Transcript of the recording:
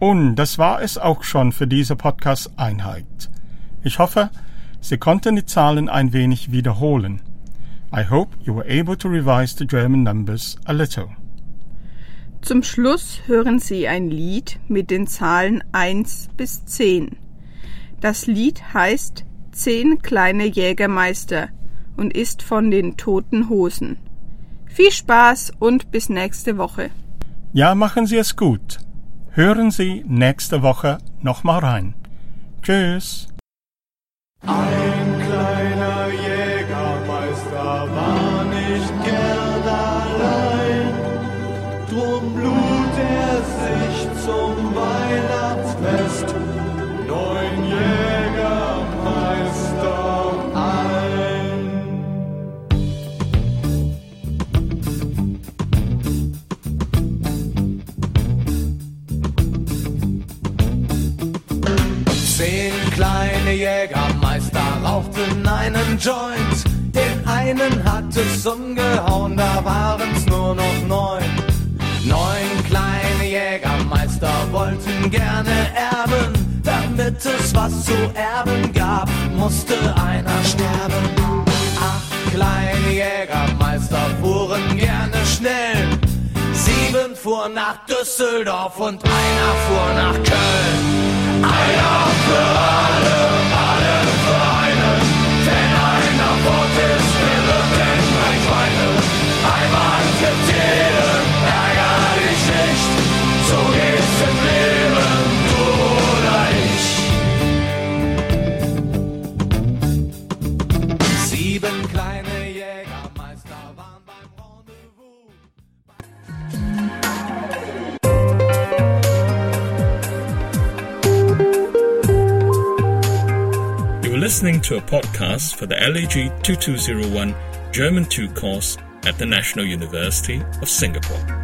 Und das war es auch schon für diese Podcast-Einheit. Ich hoffe, Sie konnten die Zahlen ein wenig wiederholen. I hope you were able to revise the German numbers a little. Zum Schluss hören Sie ein Lied mit den Zahlen 1 bis 10. Das Lied heißt 10 kleine Jägermeister und ist von den Toten Hosen. Viel Spaß und bis nächste Woche. Ja, machen Sie es gut. Hören Sie nächste Woche nochmal rein. Tschüss. Ein kleiner Jägermeister war nicht gern allein, drum lud er sich zum Weihnachtsfest 9 Jägermeister ein. 10 kleine Jägermeister rauchten einen Joint. Den einen hat es umgehauen, da waren's nur noch 9. 9 kleine Jägermeister wollten gerne erben. Damit es was zu erben gab, musste einer sterben. 8 kleine Jägermeister fuhren gerne schnell. 7 fuhren nach Düsseldorf und einer fuhr nach Köln. Einer für alle, alle für einen. Wenn einer fort ist, wir würden gleich weinen. Einmal gibt jedem, ärger dich nicht. So geht's im Leben, du oder ich. 7 kleine Jägermeister waren beim Rendezvous. You're listening to a podcast for the LAG 2201 German 2 course at the National University of Singapore.